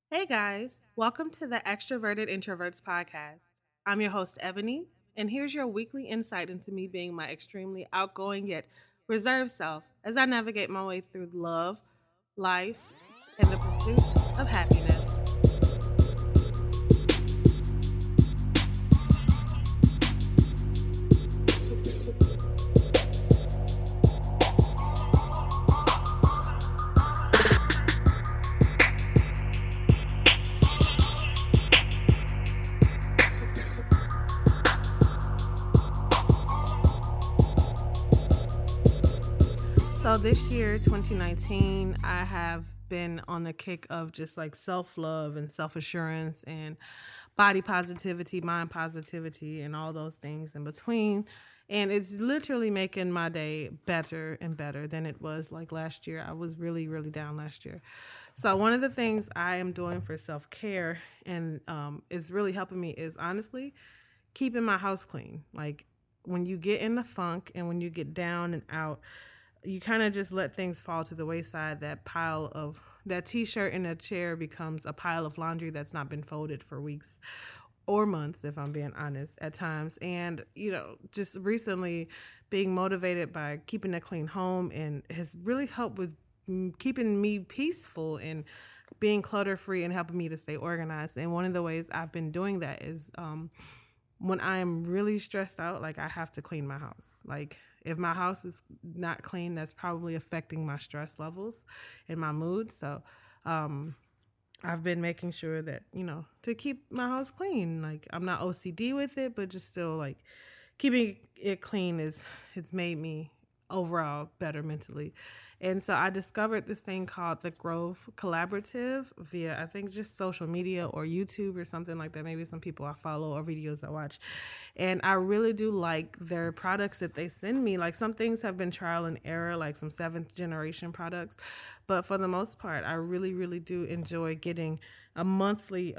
Hey guys, welcome to the Extroverted Introverts podcast. I'm your host, Ebony, and here's your weekly insight into me being my extremely outgoing yet reserved self as I navigate my way through love, life, and the pursuit of happiness. So, this year, 2019, I have been on the kick of just like self love and self assurance and body positivity, mind positivity, and all those things in between. And it's literally making my day better and better than it was like last year. I was really, really down last year. So, one of the things I am doing for self care and is really helping me is honestly keeping my house clean. Like, when you get in the funk and when you get down and out, you kind of just let things fall to the wayside. That pile of that t-shirt in a chair becomes a pile of laundry that's not been folded for weeks or months, if I'm being honest, at times. And just recently being motivated by keeping a clean home and has really helped with keeping me peaceful and being clutter free and helping me to stay organized. And one of the ways I've been doing that is when I am really stressed out, like I have to clean my house. Like if my house is not clean, that's probably affecting my stress levels and my mood. So I've been making sure that, to keep my house clean. Like I'm not OCD with it, but just still like keeping it clean is it's made me overall better mentally. And so I discovered this thing called the Grove Collaborative via, I think, just social media or YouTube or something like that. Maybe some people I follow or videos I watch. And I really do like their products that they send me. Like some things have been trial and error, like some seventh generation products. But for the most part, I really, really do enjoy getting a monthly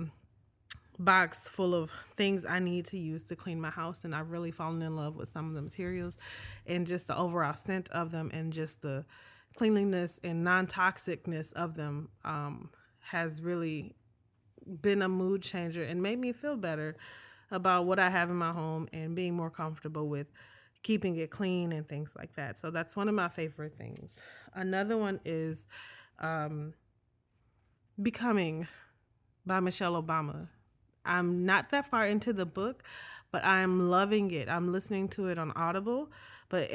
box full of things I need to use to clean my house. And I've really fallen in love with some of the materials and just the overall scent of them and just the cleanliness and non toxicness of them has really been a mood changer and made me feel better about what I have in my home and being more comfortable with keeping it clean and things like that. So that's one of my favorite things. Another one is Becoming by Michelle Obama. I'm not that far into the book, but I'm loving it. I'm listening to it on Audible, but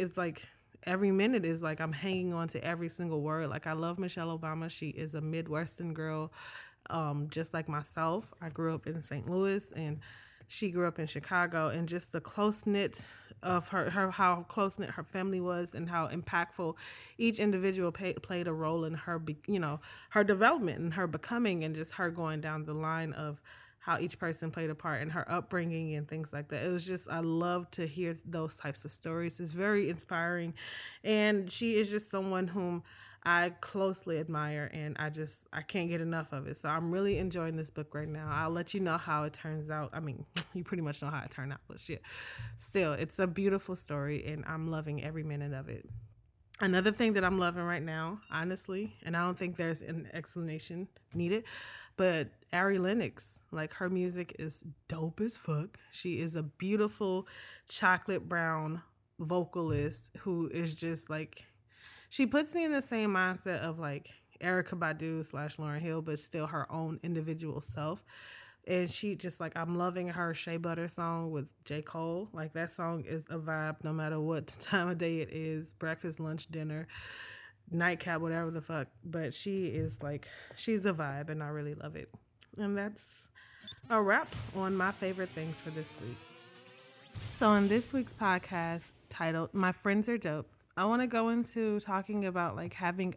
every minute is like I'm hanging on to every single word. Like I love Michelle Obama. She is a Midwestern girl, just like myself. I grew up in St. Louis and she grew up in Chicago, and just the close knit of her how close knit her family was and how impactful each individual played a role in her her development and her becoming, and just her going down the line of how each person played a part in her upbringing and things like that. It was just, I love to hear those types of stories. It's very inspiring. And she is just someone whom I closely admire, and I can't get enough of it. So I'm really enjoying this book right now. I'll let you know how it turns out. I mean, you pretty much know how it turned out, but shit. Still, it's a beautiful story and I'm loving every minute of it. Another thing that I'm loving right now, honestly, and I don't think there's an explanation needed, but Ari Lennox, like her music is dope as fuck. She is a beautiful chocolate brown vocalist who is just like, she puts me in the same mindset of like Erica Badu slash Lauren Hill, but still her own individual self. And she just like, I'm loving her Shea Butter song with J. Cole. Like that song is a vibe no matter what time of day it is, breakfast, lunch, dinner, nightcap, whatever the fuck. But she is like, she's a vibe and I really love it. And that's a wrap on my favorite things for this week. So, in this week's podcast titled My Friends Are Dope, I want to go into talking about like having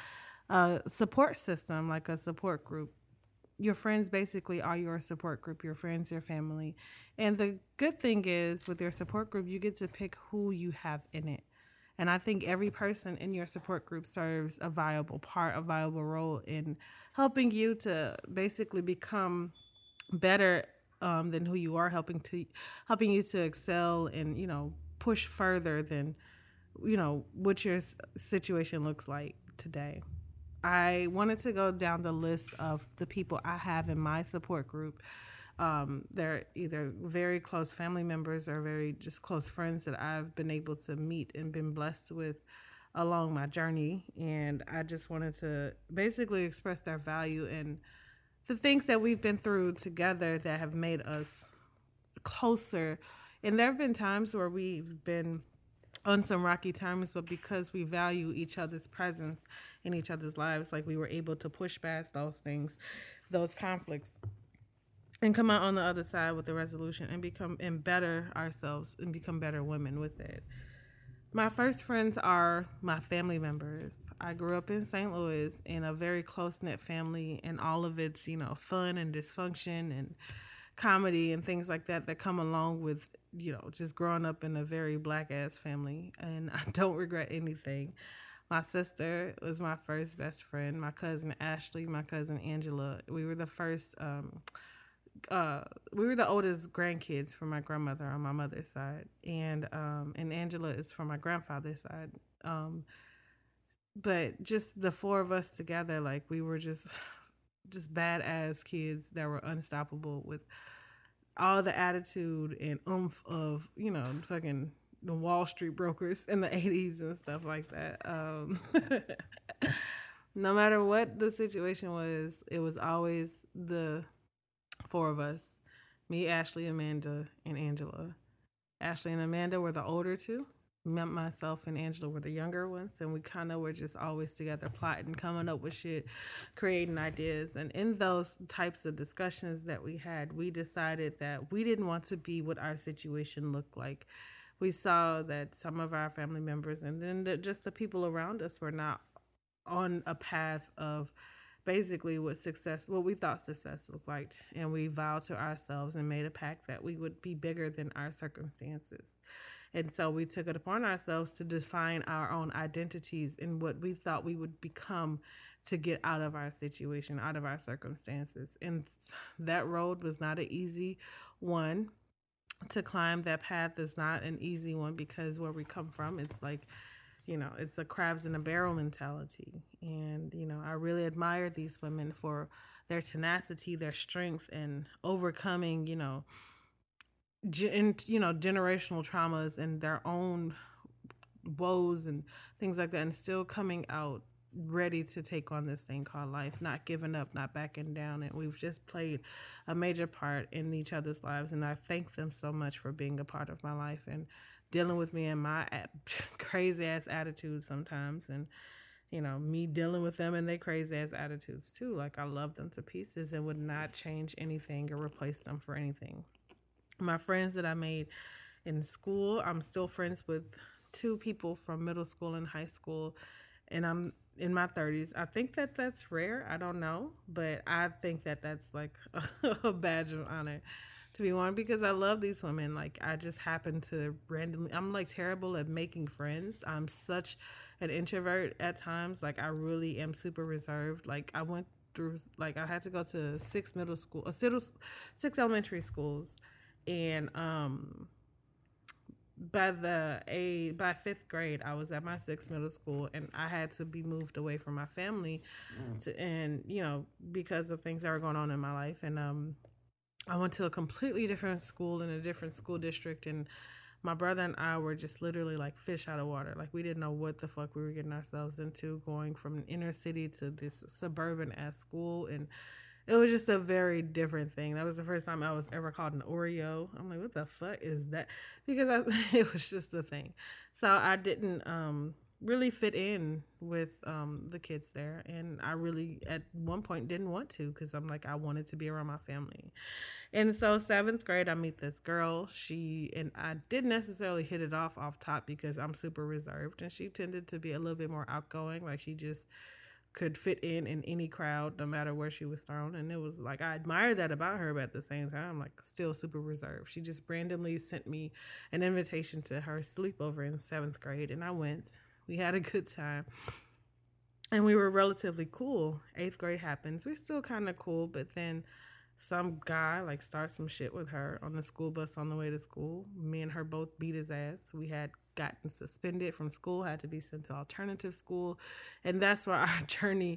a support system, like a support group. Your friends basically are your support group, your friends, your family. And the good thing is with your support group, you get to pick who you have in it. And I think every person in your support group serves a viable part, a viable role in helping you to basically become better than who you are, helping you to excel and push further than what your situation looks like today. I wanted to go down the list of the people I have in my support group. They're either very close family members or very just close friends that I've been able to meet and been blessed with along my journey. And I just wanted to basically express their value and the things that we've been through together that have made us closer. And there have been times where we've been on some rocky times, but because we value each other's presence in each other's lives, like we were able to push past those things, those conflicts, and come out on the other side with a resolution and become and better ourselves and become better women with it. My first friends are my family members. I grew up in St. Louis in a very close knit family, and all of its, fun and dysfunction and comedy and things like that that come along with, just growing up in a very black ass family. And I don't regret anything. My sister was my first best friend. My cousin Ashley, my cousin Angela. We were the oldest grandkids for my grandmother on my mother's side, and Angela is from my grandfather's side. Um, but just the four of us together, like we were just badass kids that were unstoppable with all the attitude and oomph of fucking the Wall Street brokers in the '80s and stuff like that. No matter what the situation was, it was always the four of us: me, Ashley, Amanda, and Angela. Ashley and Amanda were the older two. Myself and Angela were the younger ones, and we kind of were just always together, plotting, coming up with shit, creating ideas. And in those types of discussions that we had, we decided that we didn't want to be what our situation looked like. We saw that some of our family members and then just the people around us were not on a path of basically what we thought success looked like, and we vowed to ourselves and made a pact that we would be bigger than our circumstances. And so we took it upon ourselves to define our own identities and what we thought we would become to get out of our situation, out of our circumstances. And that road was not an easy one to climb. That path is not an easy one because where we come from, it's like, it's a crabs in a barrel mentality. And, I really admired these women for their tenacity, their strength, and overcoming, generational traumas and their own woes and things like that, and still coming out ready to take on this thing called life, not giving up, not backing down. And we've just played a major part in each other's lives. And I thank them so much for being a part of my life and dealing with me and my crazy ass attitudes sometimes. And, me dealing with them and their crazy ass attitudes too. Like, I love them to pieces and would not change anything or replace them for anything. My friends that I made in school, I'm still friends with two people from middle school and high school, and I'm in my 30s. I think that that's rare. I don't know, but I think that that's like a badge of honor to be one because I love these women. Like, I just happen to randomly, I'm like terrible at making friends. I'm such an introvert at times. Like, I really am super reserved. Like, I went through, like, I had to go to six elementary schools, and by fifth grade, I was at my sixth middle school, and I had to be moved away from my family, because of things that were going on in my life. And I went to a completely different school in a different school district, and my brother and I were just literally like fish out of water. Like, we didn't know what the fuck we were getting ourselves into, going from an inner city to this suburban ass school, and it was just a very different thing. That was the first time I was ever called an Oreo. I'm like, what the fuck is that? Because it was just a thing. So I didn't really fit in with the kids there. And I really, at one point, didn't want to because I'm like, I wanted to be around my family. And so seventh grade, I meet this girl. And I didn't necessarily hit it off top because I'm super reserved. And she tended to be a little bit more outgoing. Like, she just could fit in any crowd no matter where she was thrown. And it was like, I admired that about her, but at the same time, I'm like still super reserved. She just randomly sent me an invitation to her sleepover in seventh grade, and I went. We had a good time, and we were relatively cool. Eighth grade happens. We're still kind of cool, but then some guy like starts some shit with her on the school bus on the way to school. Me and her both beat his ass. We had gotten suspended from school, had to be sent to alternative school, and that's where our journey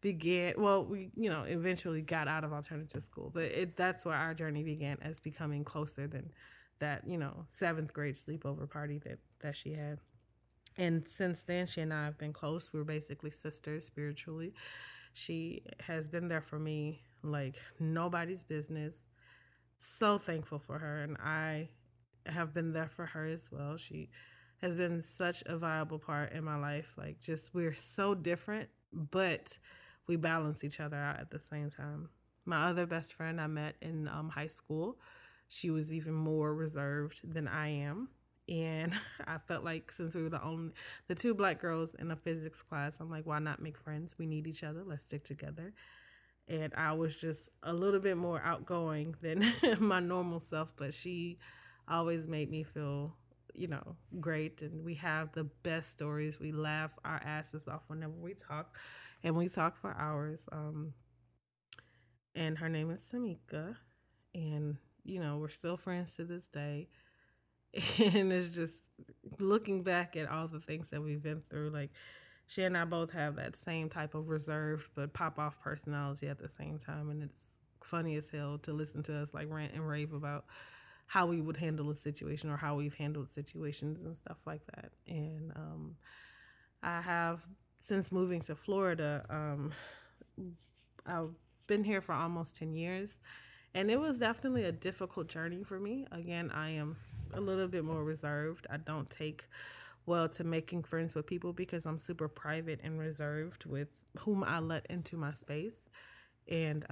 began. Well, we eventually got out of alternative school, but that's where our journey began as becoming closer than that seventh grade sleepover party that she had. And since then, she and I have been close. We're basically sisters spiritually. She has been there for me like nobody's business. So thankful for her, and I have been there for her as well. She has been such a viable part in my life. Like, just we're so different, but we balance each other out at the same time. My other best friend I met in high school, she was even more reserved than I am. And I felt like since we were the two black girls in a physics class, I'm like, why not make friends? We need each other. Let's stick together. And I was just a little bit more outgoing than my normal self, but she always made me feel, great. And we have the best stories. We laugh our asses off whenever we talk, and we talk for hours. And her name is Samika, and we're still friends to this day. And it's just looking back at all the things that we've been through, like she and I both have that same type of reserved but pop off personality at the same time, and it's funny as hell to listen to us like rant and rave about how we would handle a situation or how we've handled situations and stuff like that. And I have, since moving to Florida, I've been here for almost 10 years, and it was definitely a difficult journey for me. Again, I am a little bit more reserved. I don't take well to making friends with people because I'm super private and reserved with whom I let into my space. And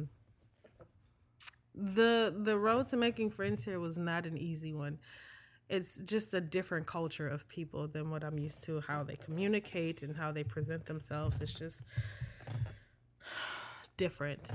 the road to making friends here was not an easy one. It's just a different culture of people than what I'm used to, how they communicate and how they present themselves. It's just different.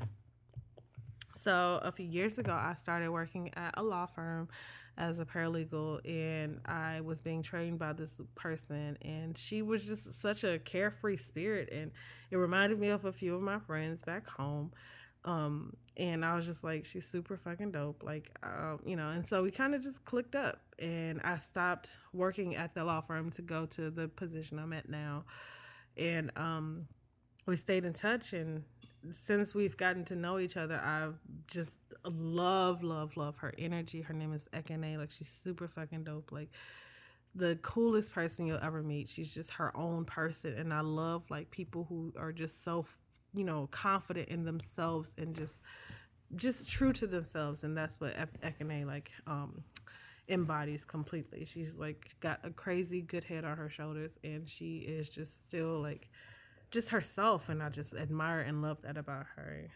So a few years ago, I started working at a law firm as a paralegal, and I was being trained by this person, and she was just such a carefree spirit, and it reminded me of a few of my friends back home. And I was just like, she's super fucking dope, like, and so we kind of just clicked up, and I stopped working at the law firm to go to the position I'm at now, and we stayed in touch, and since we've gotten to know each other, I just love her energy. Her name is Ekene. Like, she's super fucking dope. Like, the coolest person you'll ever meet. She's just her own person, and I love like people who are just so, confident in themselves and just true to themselves, and that's what Ekene like embodies completely. She's like got a crazy good head on her shoulders, and she is just still like just herself, and I just admire and love that about her.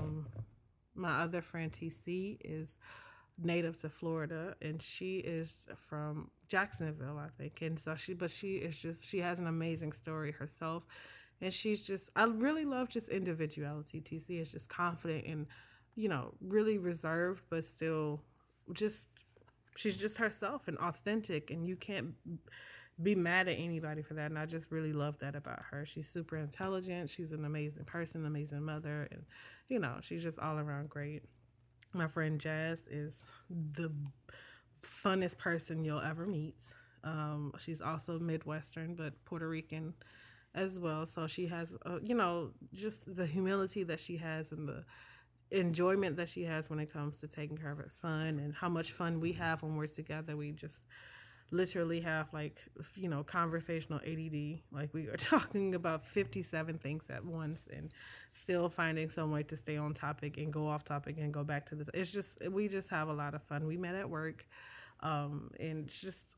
My other friend TC is native to Florida, and she is from Jacksonville, I think. And so she is just, she has an amazing story herself, and she's just, I really love just individuality. TC is just confident and really reserved, but still just, she's just herself and authentic, and you can't be mad at anybody for that. And I just really love that about her. She's super intelligent. She's an amazing person, amazing mother, and she's just all around great. My friend Jazz is the funnest person you'll ever meet. She's also Midwestern, but Puerto Rican as well. So she has, just the humility that she has and the enjoyment that she has when it comes to taking care of her son, and how much fun we have when we're together. We just literally have like conversational ADD. Like, we are talking about 57 things at once and still finding some way to stay on topic and go off topic and go back to this. It's just, we just have a lot of fun. We met at work, and it's just,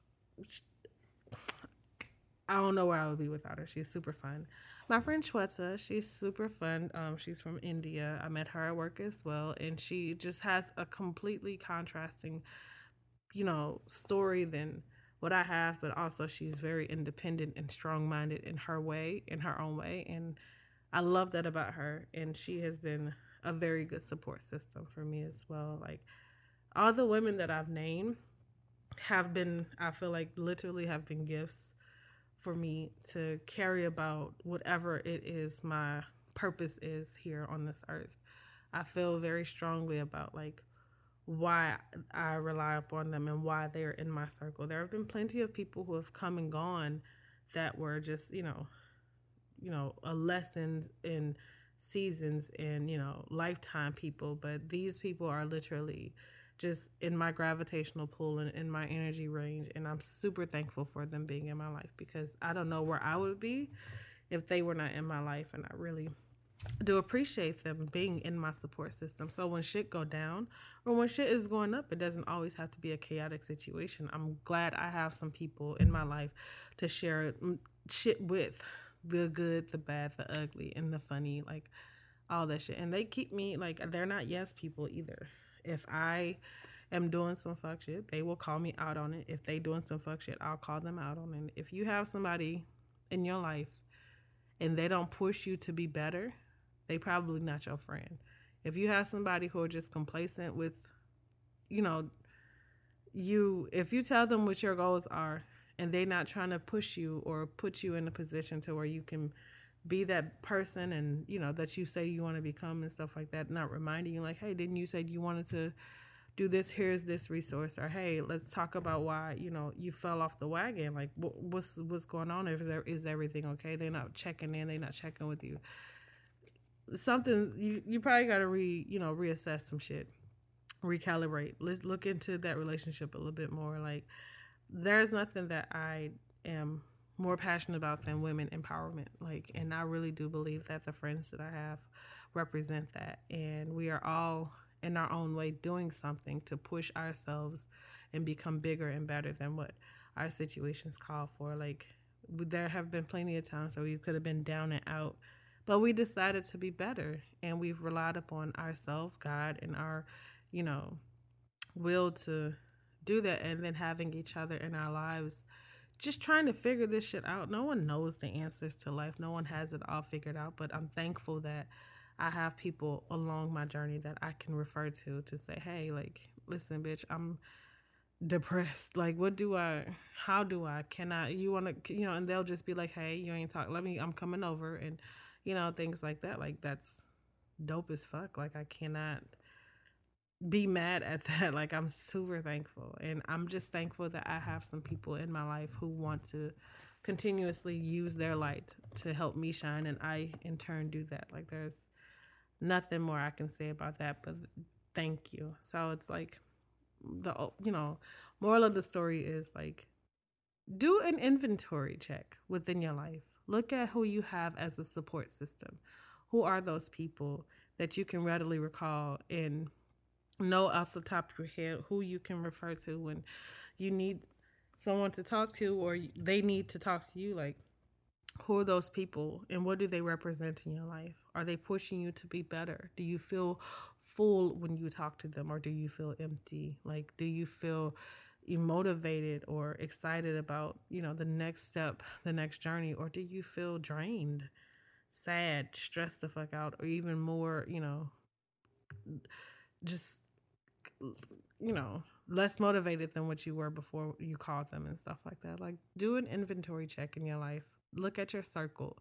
I don't know where I would be without her. She's super fun. My friend Shweta, she's super fun. She's from India. I met her at work as well, and she just has a completely contrasting story than what I have, but also she's very independent and strong minded in her way, in her own way. And I love that about her. And she has been a very good support system for me as well. Like, all the women that I've named have been, I feel like, literally have been gifts for me to carry about whatever it is my purpose is here on this earth. I feel very strongly about like why I rely upon them and why they're in my circle. There have been plenty of people who have come and gone that were just, a lesson in seasons and, lifetime people, but these people are literally just in my gravitational pull and in my energy range. And I'm super thankful for them being in my life because I don't know where I would be if they were not in my life. And I really do appreciate them being in my support system. So when shit go down or when shit is going up, it doesn't always have to be a chaotic situation. I'm glad I have some people in my life to share shit with, the good, the bad, the ugly, and the funny, like all that shit. And they keep me like they're not yes people either. If I am doing some fuck shit, they will call me out on it. If they doing some fuck shit, I'll call them out on it. If you have somebody in your life and they don't push you to be better, they probably not your friend. If you have somebody who are just complacent with, you know, if you tell them what your goals are and they not trying to push you or put you in a position to where you can be that person and, that you say you want to become and stuff like that, not reminding you like, hey, didn't you say you wanted to do this? Here's this resource. Or, hey, let's talk about why, you fell off the wagon. Like, what's going on? Is everything okay? They're not checking in. They're not checking with you. Something you probably got to reassess some shit, recalibrate. Let's look into that relationship a little bit more. Like, there's nothing that I am more passionate about than women empowerment. Like, and I really do believe that the friends that I have represent that, and we are all in our own way doing something to push ourselves and become bigger and better than what our situations call for. Like, there have been plenty of times where we could have been down and out, but we decided to be better, and we've relied upon ourselves, God, and our, will to do that, and then having each other in our lives, just trying to figure this shit out. No one knows the answers to life. No one has it all figured out, but I'm thankful that I have people along my journey that I can refer to say, hey, like, listen, bitch, I'm depressed. Like, how do I, can I, you want to, and they'll just be like, hey, you ain't talk, I'm coming over, and, things like that. Like, that's dope as fuck. Like, I cannot be mad at that. Like, I'm super thankful, and I'm just thankful that I have some people in my life who want to continuously use their light to help me shine, and I in turn do that. Like, there's nothing more I can say about that, but thank you. So it's like the moral of the story is like, do an inventory check within your life. Look at who you have as a support system. Who are those people that you can readily recall and know off the top of your head who you can refer to when you need someone to talk to or they need to talk to you? Like, who are those people and what do they represent in your life? Are they pushing you to be better? Do you feel full when you talk to them, or do you feel empty? Like, do you feel motivated or excited about, the next step, the next journey, or do you feel drained, sad, stressed the fuck out, or even more, just, less motivated than what you were before you called them and stuff like that? Like, do an inventory check in your life. Look at your circle.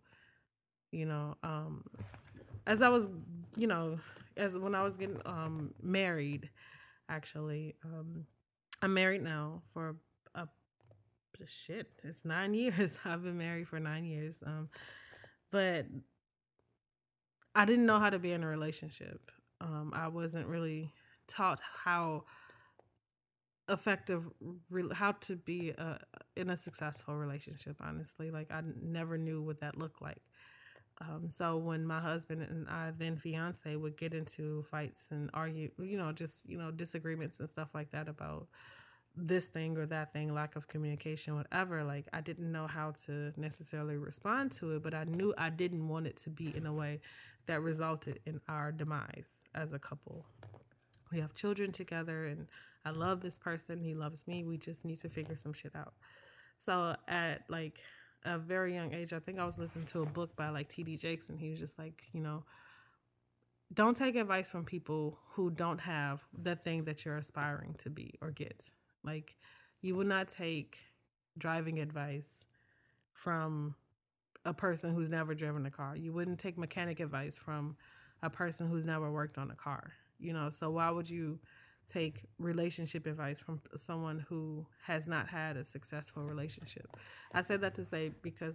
As I was, as when I was getting married, actually, I'm married now for a shit. It's 9 years. I've been married for 9 years. But I didn't know how to be in a relationship. I wasn't really taught how effective, how to be in a successful relationship. Honestly, like, I never knew what that looked like. So when my husband and I, then fiance, would get into fights and argue, just, disagreements and stuff like that about this thing or that thing, lack of communication, whatever, like, I didn't know how to necessarily respond to it, but I knew I didn't want it to be in a way that resulted in our demise as a couple. We have children together, and I love this person. He loves me. We just need to figure some shit out. So at like a very young age, I think I was listening to a book by like T.D. Jakes, and he was just like, don't take advice from people who don't have the thing that you're aspiring to be or get. Like, you would not take driving advice from a person who's never driven a car. You wouldn't take mechanic advice from a person who's never worked on a car. So why would you take relationship advice from someone who has not had a successful relationship? I said that to say because, like,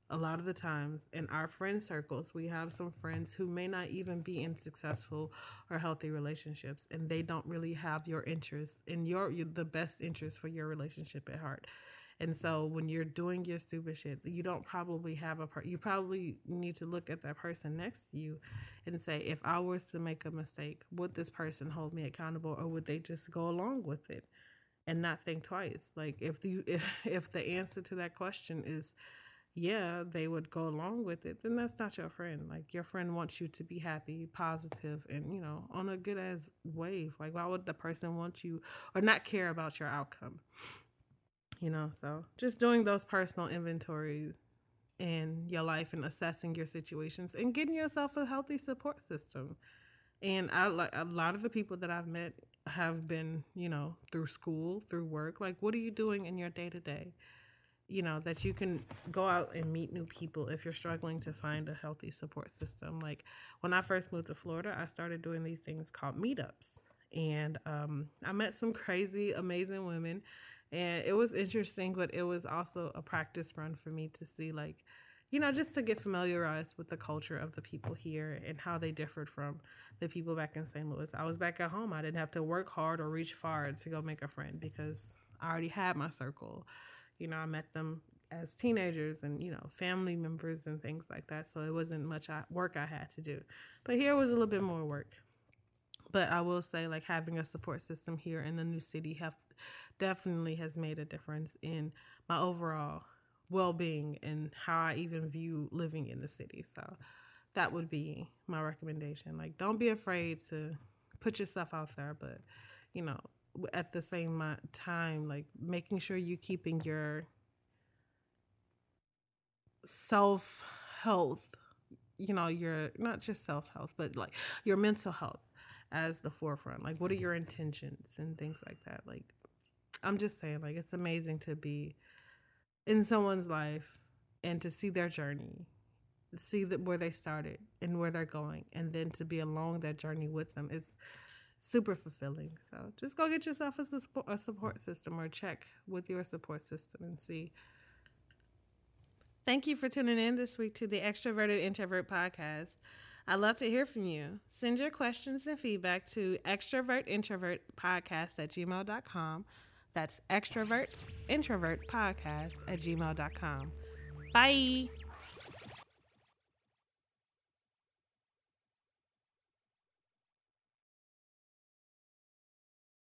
a lot of the times in our friend circles, we have some friends who may not even be in successful or healthy relationships, and they don't really have your interest in the best interest for your relationship at heart. And so when you're doing your stupid shit, you don't probably have you probably need to look at that person next to you and say, if I was to make a mistake, would this person hold me accountable, or would they just go along with it and not think twice? Like if the answer to that question is yeah, they would go along with it, then that's not your friend. Like your friend wants you to be happy, positive, and on a good ass wave. Like why would the person want you or not care about your outcome? So just doing those personal inventories in your life and assessing your situations and getting yourself a healthy support system. And I like a lot of the people that I've met have been, through school, through work. Like, what are you doing in your day to day? That you can go out and meet new people if you're struggling to find a healthy support system. Like when I first moved to Florida, I started doing these things called meetups. And I met some crazy, amazing women. And it was interesting, but it was also a practice run for me to see, like, just to get familiarized with the culture of the people here and how they differed from the people back in St. Louis. I was back at home. I didn't have to work hard or reach far to go make a friend because I already had my circle. I met them as teenagers and, family members and things like that. So it wasn't much work I had to do. But here was a little bit more work. But I will say, like, having a support system here in the new city definitely has made a difference in my overall well-being and how I even view living in the city. So that would be my recommendation. Like, don't be afraid to put yourself out there, but, at the same time, like, making sure you're keeping your self-health, your not just self-health, but, like, your mental health as the forefront. Like, what are your intentions and things like that? Like, I'm just saying, like, it's amazing to be in someone's life and to see their journey, see where they started and where they're going, and then to be along that journey with them. It's super fulfilling. So just go get yourself a support system or check with your support system and see. Thank you for tuning in this week to the Extroverted Introvert Podcast. I'd love to hear from you. Send your questions and feedback to extrovertintrovertpodcast@gmail.com. That's extrovertintrovertpodcast@gmail.com. Bye.